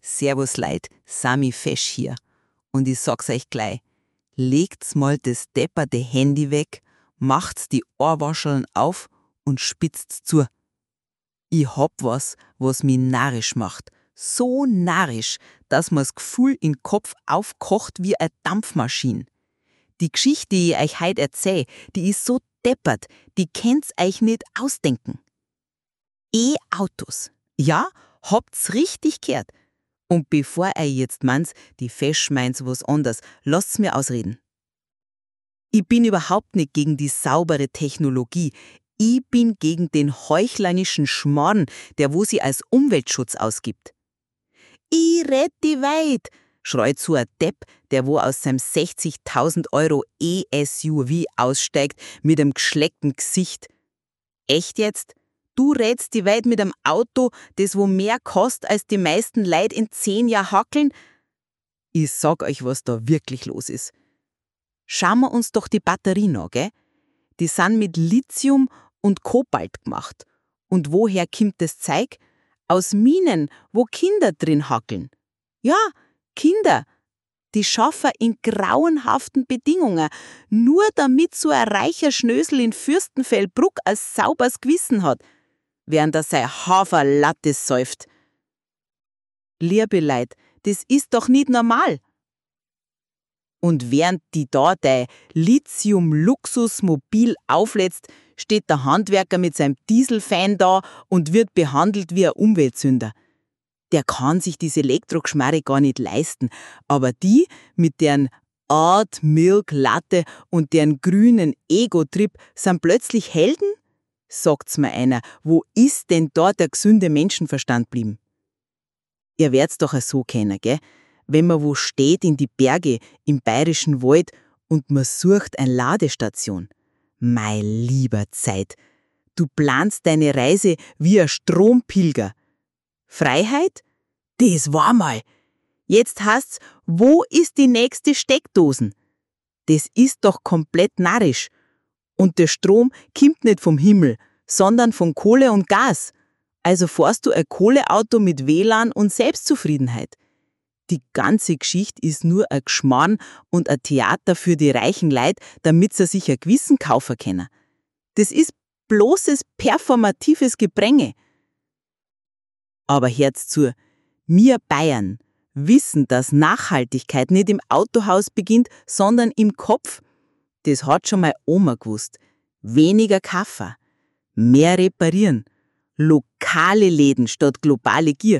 Servus Leid, Sami Fesch hier. Und ich sag's euch gleich, legt's mal das depperte Handy weg, macht's die Ohrwascheln auf und spitzt's zu. Ich hab was mich narrisch macht. So narrisch, dass mir's Gefühl in Kopf aufkocht wie eine Dampfmaschine. Die Geschichte, die ich euch heut erzähl, die ist so deppert, die könnt's euch nicht ausdenken. E-Autos. Ja, habt's richtig gehört. Und bevor ihr jetzt meint, die Fesch meint was anderes, lasst's mir ausreden. Ich bin überhaupt nicht gegen die saubere Technologie. Ich bin gegen den heuchlerischen Schmarrn, der wo sie als Umweltschutz ausgibt. Ich red die Welt, schreit so ein Depp, der wo aus seinem 60.000 € E-SUV aussteigt mit einem geschleckten Gesicht. Echt jetzt? Du rätst die Welt mit einem Auto, das wo mehr kostet, als die meisten Leute in 10 Jahren hackeln? Ich sag euch, was da wirklich los ist. Schauen wir uns doch die Batterien an, gell? Die sind mit Lithium und Kobalt gemacht. Und woher kommt das Zeug? Aus Minen, wo Kinder drin hackeln. Ja, Kinder. Die schaffen in grauenhaften Bedingungen, nur damit so ein reicher Schnösel in Fürstenfeldbruck ein sauberes Gewissen hat, während er sein Haferlatte säuft. Liebe Leute, das ist doch nicht normal. Und während die da dein Lithium-Luxus-Mobil auflädst, steht der Handwerker mit seinem Dieselfan da und wird behandelt wie ein Umweltsünder. Der kann sich diese Elektrogeschmarre gar nicht leisten, aber die mit deren Art Milk Latte und deren grünen Ego-Trip sind plötzlich Helden? Sagt's mir einer, wo ist denn dort der gesunde Menschenverstand blieben? Ihr werd's doch auch so kennen, gell? Wenn man wo steht in die Berge im bayerischen Wald und man sucht eine Ladestation. Mei lieber Zeit, du planst deine Reise wie ein Strompilger. Freiheit? Das war mal. Jetzt heißt's, wo ist die nächste Steckdosen? Das ist doch komplett narrisch. Und der Strom kommt nicht vom Himmel, sondern von Kohle und Gas. Also fährst du ein Kohleauto mit WLAN und Selbstzufriedenheit. Die ganze Geschichte ist nur ein Geschmarrn und ein Theater für die reichen Leute, damit sie sich ein Gewissen kaufen können. Das ist bloßes performatives Gepränge. Aber hört's zu, wir Bayern wissen, dass Nachhaltigkeit nicht im Autohaus beginnt, sondern im Kopf. Das hat schon mal Oma gewusst. Weniger Kaffee, mehr reparieren, lokale Läden statt globale Gier.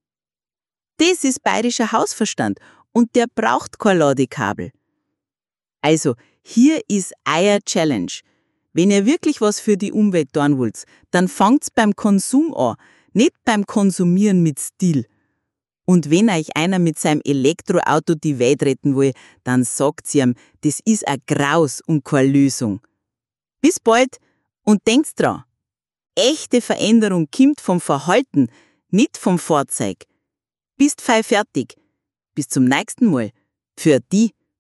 Das ist bayerischer Hausverstand und der braucht kein Ladekabel. Also, hier ist euer Challenge. Wenn ihr wirklich was für die Umwelt tun wollt, dann fangt's beim Konsum an, nicht beim Konsumieren mit Stil. Und wenn euch einer mit seinem Elektroauto die Welt retten will, dann sagt's ihm, das ist ein Graus und keine Lösung. Bis bald und denkt dran, echte Veränderung kommt vom Verhalten, nicht vom Fahrzeug. Bist fein fertig. Bis zum nächsten Mal. Für die.